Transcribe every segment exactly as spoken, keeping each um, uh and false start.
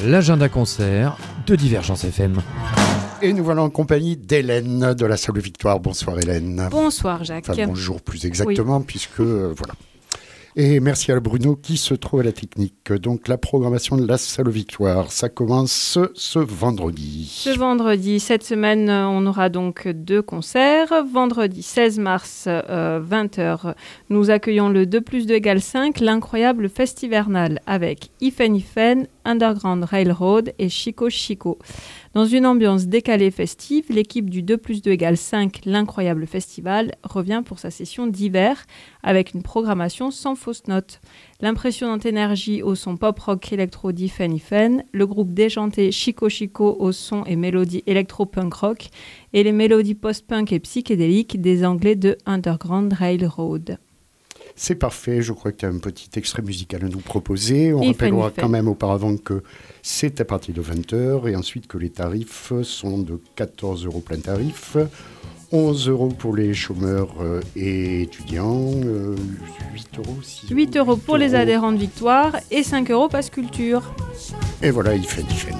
l'agenda concert de Divergence F M. Et nous voilà en compagnie d'Hélène de la Salle Victoire. Bonsoir Hélène. Bonsoir Jacques. Enfin bonjour plus exactement, oui. puisque euh, voilà. Et merci à Bruno qui se trouve à la technique. Donc la programmation de la Salle Victoire, ça commence ce, ce vendredi. Ce vendredi, cette semaine, on aura donc deux concerts. Vendredi seize mars, euh, vingt heures, nous accueillons le deux plus deux égale cinq, l'incroyable Festivernal, avec Ifen Ifen, Underground Railroad et Chico Chico. Dans une ambiance décalée festive, l'équipe du deux plus deux égale cinq, l'incroyable festival, revient pour sa session d'hiver avec une programmation sans fausse note. L'impressionnante énergie au son pop-rock électro d'Ifen Ifen, le groupe déjanté Chico Chico au son et mélodie électro-punk rock et les mélodies post-punk et psychédéliques des Anglais de Underground Railroad. C'est parfait, je crois que tu as un petit extrait musical à nous proposer. On Ifen rappellera Ifen. quand même auparavant que c'est à partir de vingt heures et ensuite que les tarifs sont de quatorze euros plein tarif, onze euros pour les chômeurs euh, et étudiants, euh, huit euros aussi. huit euros pour les adhérents de Victoire et cinq euros passe culture. Et voilà, il fait, il fait.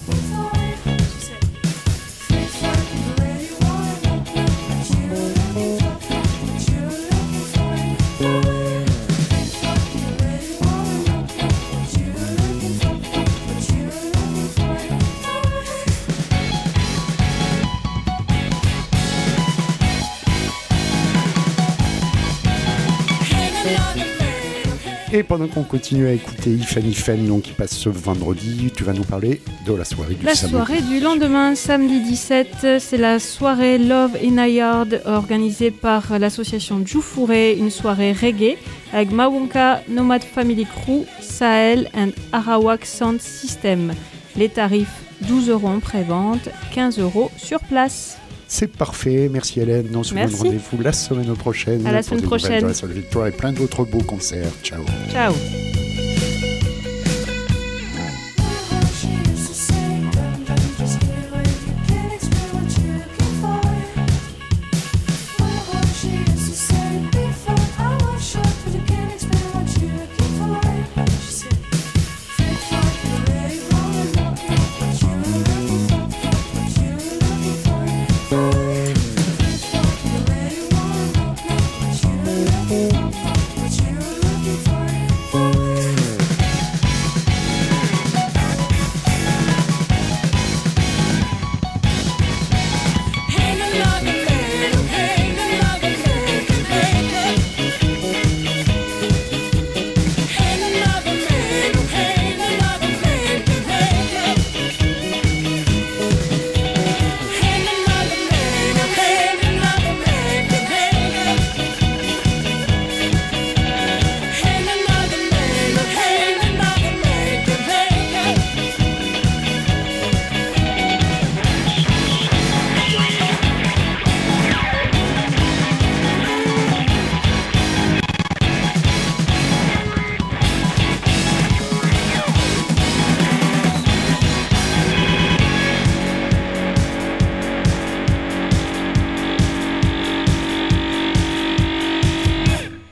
Et pendant qu'on continue à écouter Ifen Ifen, donc qui passe ce vendredi, tu vas nous parler de la soirée du La samedi. soirée du lendemain, samedi dix-sept, c'est la soirée Love in a Yard organisée par l'association Djoufouré, une soirée reggae avec Mawonka, Nomad Family Crew, Sahel and Arawak Sound System. Les tarifs douze euros en pré-vente, quinze euros sur place. C'est parfait, merci Hélène. On se donne Merci. rendez-vous la semaine prochaine. À la pour semaine des nouvelles prochaine. de la Salle Victoire et plein d'autres beaux concerts. Ciao. Ciao.